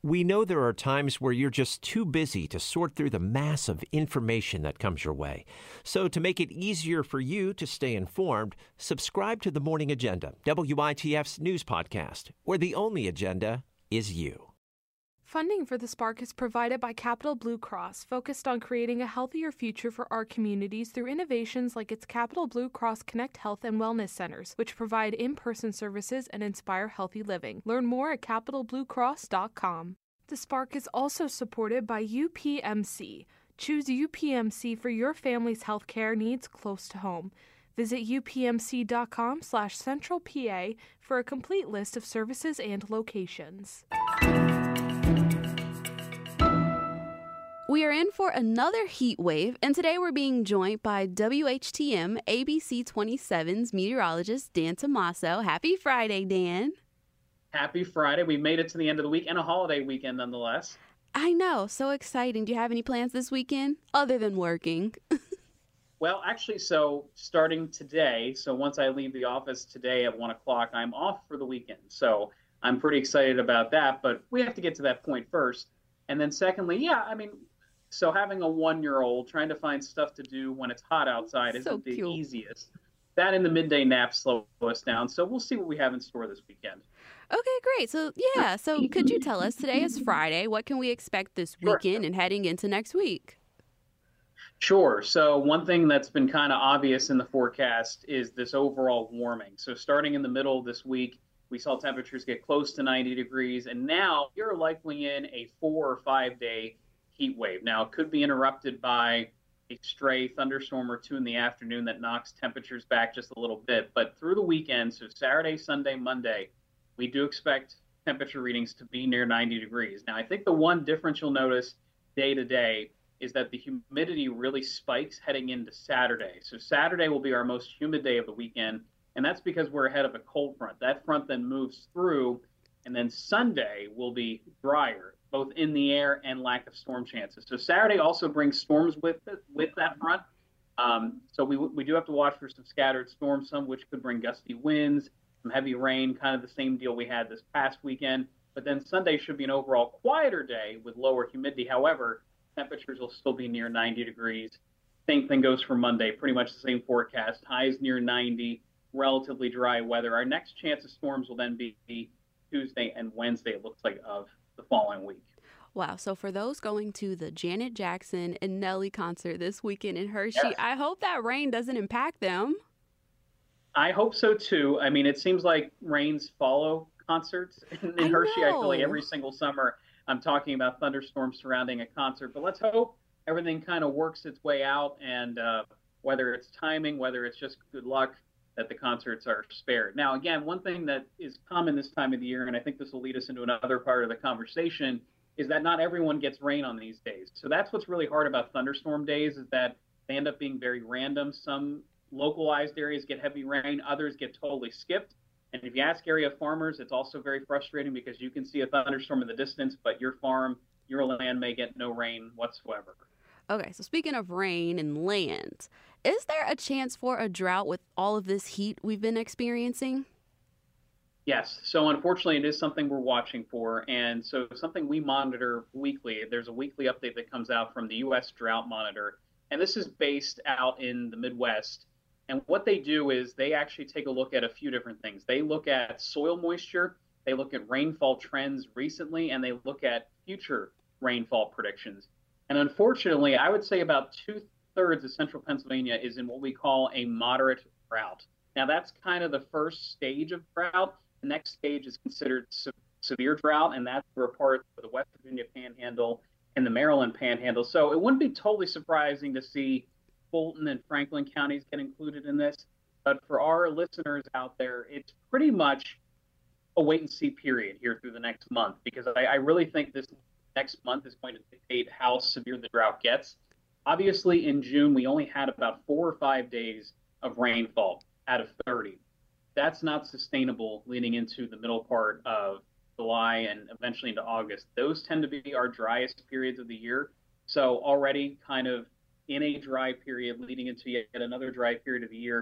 We know there are times where you're just too busy to sort through the mass of information that comes your way. So to make it easier for you to stay informed, subscribe to The Morning Agenda, WITF's news podcast, where the only agenda is you. Funding for the Spark is provided by Capital Blue Cross, focused on creating a healthier future for our communities through innovations like its Capital Blue Cross Connect Health and Wellness Centers, which provide in-person services and inspire healthy living. Learn more at capitalbluecross.com. The Spark is also supported by UPMC. Choose UPMC for your family's healthcare needs close to home. Visit upmc.com/centralpa for a complete list of services and locations. We are in for another heat wave, and today we're being joined by WHTM ABC 27's meteorologist Dan Tomaso. Happy Friday, Dan. Happy Friday. We made it to the end of the week and a holiday weekend nonetheless. I know, so exciting. Do you have any plans this weekend other than working? Well, actually, so starting today, so once I leave the office today at 1 o'clock, I'm off for the weekend. So I'm pretty excited about that, but we have to get to that point first. And then secondly, so having a 1-year-old, trying to find stuff to do when it's hot outside isn't the easiest. That and the midday naps slow us down. So we'll see what we have in store this weekend. Okay, great. So could you tell us, today is Friday, what can we expect this weekend and heading into next week? Sure. So one thing that's been kind of obvious in the forecast is this overall warming. So starting in the middle of this week, we saw temperatures get close to 90 degrees, and now you're likely in a 4 or 5 day heat wave. Now, it could be interrupted by a stray thunderstorm or two in the afternoon that knocks temperatures back just a little bit. But through the weekend, so Saturday, Sunday, Monday, we do expect temperature readings to be near 90 degrees. Now, I think the one difference you'll notice day to day is that the humidity really spikes heading into Saturday. So Saturday will be our most humid day of the weekend, and that's because we're ahead of a cold front. That front then moves through, and then Sunday will be drier, both in the air and lack of storm chances. So Saturday also brings storms with that front. So we do have to watch for some scattered storms, some which could bring gusty winds, some heavy rain, kind of the same deal we had this past weekend. But then Sunday should be an overall quieter day with lower humidity. However, temperatures will still be near 90 degrees. Same thing goes for Monday, pretty much the same forecast. Highs near 90, relatively dry weather. Our next chance of storms will then be Tuesday and Wednesday, it looks like, of the following week. Wow. So for those going to the Janet Jackson and Nelly concert this weekend in Hershey, yes, I hope that rain doesn't impact them. I hope so, too. I mean, it seems like rains follow concerts in Hershey. I feel like every single summer I'm talking about thunderstorms surrounding a concert. But let's hope everything kind of works its way out, and whether it's timing, whether it's just good luck, that the concerts are spared. Now, again, one thing that is common this time of the year, and I think this will lead us into another part of the conversation, is that not everyone gets rain on these days. So that's what's really hard about thunderstorm days, is that they end up being very random. Some localized areas get heavy rain, others get totally skipped. And if you ask area farmers, it's also very frustrating because you can see a thunderstorm in the distance, but your farm, your land may get no rain whatsoever. Okay, so speaking of rain and land, is there a chance for a drought with all of this heat we've been experiencing? Yes. So unfortunately, it is something we're watching for. And so something we monitor weekly. There's a weekly update that comes out from the U.S. Drought Monitor. And this is based out in the Midwest. And what they do is they actually take a look at a few different things. They look at soil moisture, they look at rainfall trends recently, and they look at future rainfall predictions. And unfortunately, I would say about 2/3 of central Pennsylvania is in what we call a moderate drought. Now, that's kind of the first stage of drought. The next stage is considered severe drought, and that's for a part of the West Virginia Panhandle and the Maryland Panhandle. So it wouldn't be totally surprising to see Fulton and Franklin counties get included in this. But for our listeners out there, it's pretty much a wait and see period here through the next month, because I really think this next month is going to dictate how severe the drought gets. Obviously, in June, we only had about 4 or 5 days of rainfall out of 30. That's not sustainable leading into the middle part of July and eventually into August. Those tend to be our driest periods of the year. So already kind of in a dry period leading into yet another dry period of the year,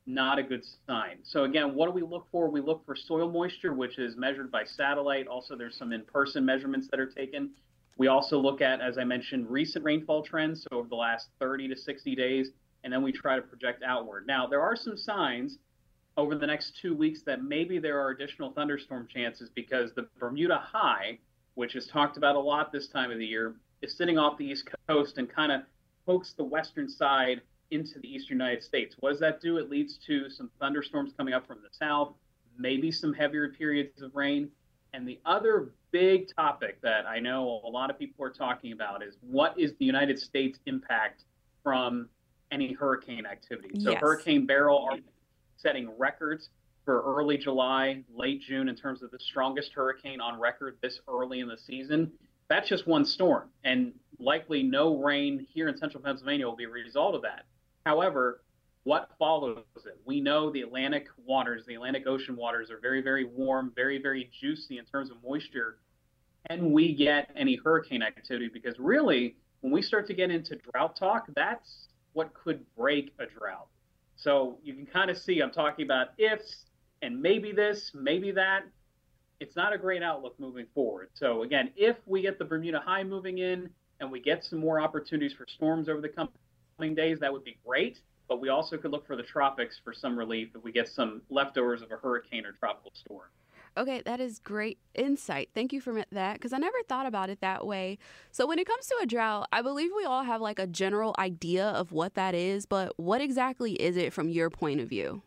not a good sign. So again, what do we look for? We look for soil moisture, which is measured by satellite. Also, there's some in-person measurements that are taken. We also look at, as I mentioned, recent rainfall trends, so over the last 30 to 60 days, and then we try to project outward. Now, there are some signs over the next 2 weeks that maybe there are additional thunderstorm chances because the Bermuda High, which is talked about a lot this time of the year, is sitting off the East Coast and kind of pokes the western side into the eastern United States. What does that do? It leads to some thunderstorms coming up from the south, maybe some heavier periods of rain. And the other big topic that I know a lot of people are talking about is what is the United States impact from any hurricane activity? So Hurricane Beryl are setting records for early July, late June in terms of the strongest hurricane on record this early in the season. That's just one storm, and likely no rain here in central Pennsylvania will be a result of that. However, what follows it? We know the Atlantic waters, the Atlantic Ocean waters are very, very warm, very, very juicy in terms of moisture. Can we get any hurricane activity? Because really, when we start to get into drought talk, that's what could break a drought. So you can kind of see I'm talking about ifs and maybe this, maybe that. It's not a great outlook moving forward. So again, if we get the Bermuda High moving in and we get some more opportunities for storms over the coming days, that would be great. But we also could look for the tropics for some relief if we get some leftovers of a hurricane or tropical storm. Okay, that is great insight. Thank you for that, because I never thought about it that way. So when it comes to a drought, I believe we all have like a general idea of what that is, but what exactly is it from your point of view?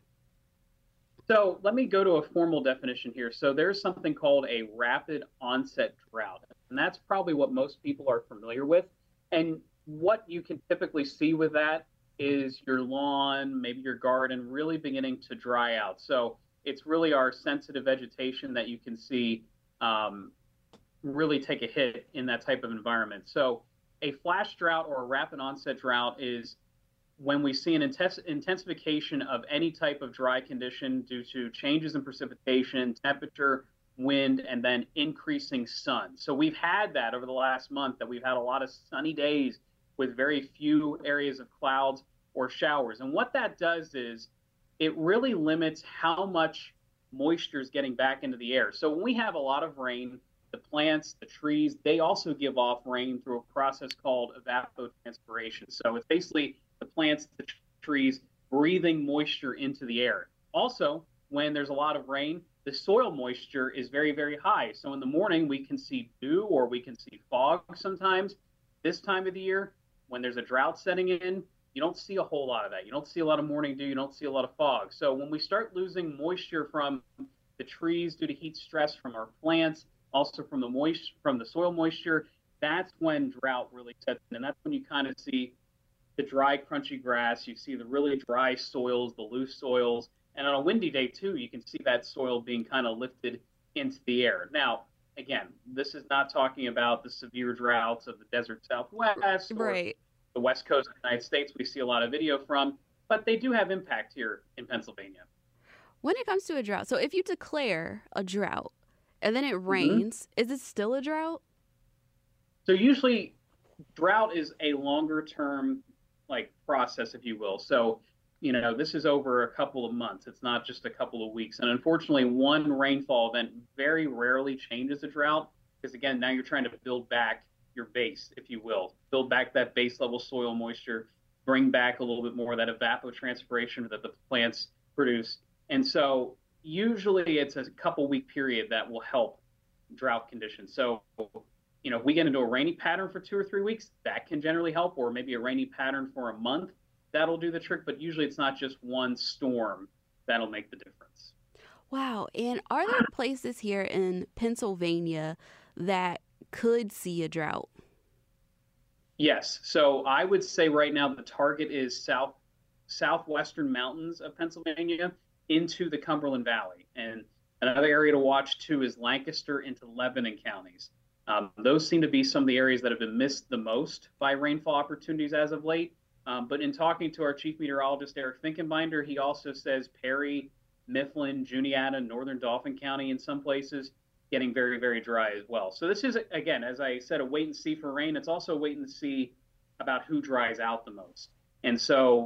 So let me go to a formal definition here. So there's something called a rapid onset drought, and that's probably what most people are familiar with. And what you can typically see with that is your lawn, maybe your garden really beginning to dry out. So it's really our sensitive vegetation that you can see really take a hit in that type of environment. So a flash drought or a rapid onset drought is when we see an intensification of any type of dry condition due to changes in precipitation, temperature, wind, and then increasing sun. So we've had that over the last month, that we've had a lot of sunny days with very few areas of clouds or showers. And what that does is it really limits how much moisture is getting back into the air. So when we have a lot of rain, the plants, the trees, they also give off rain through a process called evapotranspiration. So it's basically the plants, the trees breathing moisture into the air. Also, when there's a lot of rain, the soil moisture is very, very high. So in the morning, we can see dew or we can see fog sometimes. This time of the year, when there's a drought setting in, you don't see a whole lot of that. You don't see a lot of morning dew. You don't see a lot of fog. So when we start losing moisture from the trees due to heat stress from our plants, also from the soil moisture, that's when drought really sets in. And that's when you kind of see the dry, crunchy grass. You see the really dry soils, the loose soils. And on a windy day, too, you can see that soil being kind of lifted into the air. Now, again, this is not talking about the severe droughts of the desert Southwest or the West Coast of the United States we see a lot of video from, but they do have impact here in Pennsylvania. When it comes to a drought, so if you declare a drought and then it rains, is it still a drought? So usually drought is a longer term process, if you will. So, this is over a couple of months. It's not just a couple of weeks. And unfortunately, one rainfall event very rarely changes a drought because, again, now you're trying to build back your base, if you will, build back that base level soil moisture, bring back a little bit more of that evapotranspiration that the plants produce. And so usually it's a couple week period that will help drought conditions. So, if we get into a rainy pattern for 2 or 3 weeks, that can generally help, or maybe a rainy pattern for a month, that'll do the trick. But usually it's not just one storm that'll make the difference. Wow. And are there places here in Pennsylvania that could see a drought? Yes. So I would say right now the target is southwestern mountains of Pennsylvania into the Cumberland Valley. And another area to watch too is Lancaster into Lebanon counties. Those seem to be some of the areas that have been missed the most by rainfall opportunities as of late. But in talking to our chief meteorologist, Eric Finkenbinder, he also says Perry, Mifflin, Juniata, northern Dauphin County in some places getting very, very dry as well. So this is, again, as I said, a wait and see for rain. It's also a wait and see about who dries out the most. And so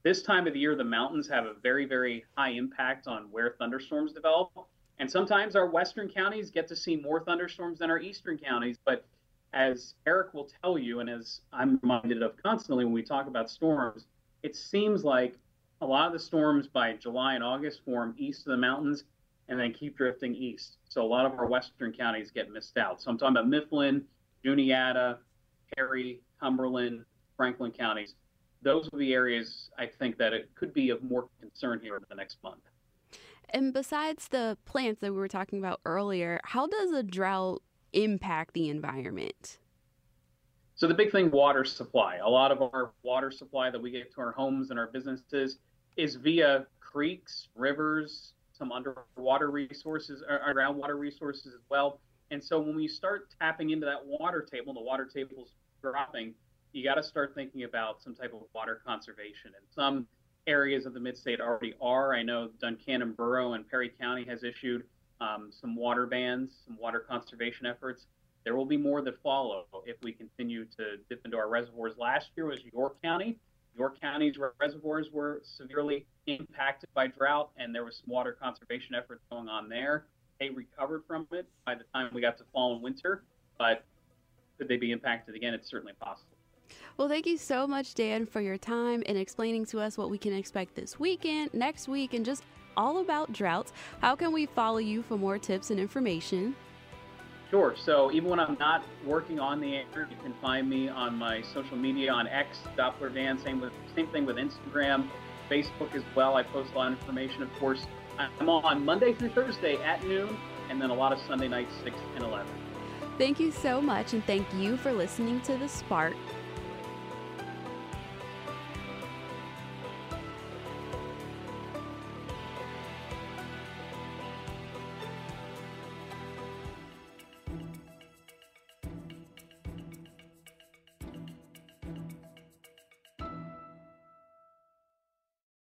This time of the year, the mountains have a very, very high impact on where thunderstorms develop. And sometimes our western counties get to see more thunderstorms than our eastern counties. But as Eric will tell you, and as I'm reminded of constantly when we talk about storms, it seems like a lot of the storms by July and August form east of the mountains and then keep drifting east. So a lot of our western counties get missed out. So I'm talking about Mifflin, Juniata, Perry, Cumberland, Franklin counties. Those are the areas I think that it could be of more concern here over the next month. And besides the plants that we were talking about earlier, how does a drought impact the environment? So the big thing, water supply. A lot of our water supply that we get to our homes and our businesses is via creeks, rivers, some underwater resources, or groundwater resources as well. And so when we start tapping into that water table, and the water table's dropping, you got to start thinking about some type of water conservation. And some areas of the mid-state already are. I know Duncannon Borough and Perry County has issued some water bans, some water conservation efforts. There will be more that follow if we continue to dip into our reservoirs. Last year was York County. York County's reservoirs were severely impacted by drought, and there was some water conservation efforts going on there. They recovered from it by the time we got to fall and winter, but could they be impacted again? It's certainly possible. Well, thank you so much, Dan, for your time and explaining to us what we can expect this weekend, next week, and just all about droughts. How can we follow you for more tips and information? Sure. So even when I'm not working on the air, you can find me on my social media on X, Doppler Dan. Same thing with Instagram, Facebook as well. I post a lot of information. Of course, I'm on Monday through Thursday at noon, and then a lot of Sunday nights, 6 and 11. Thank you so much, and thank you for listening to The Spark.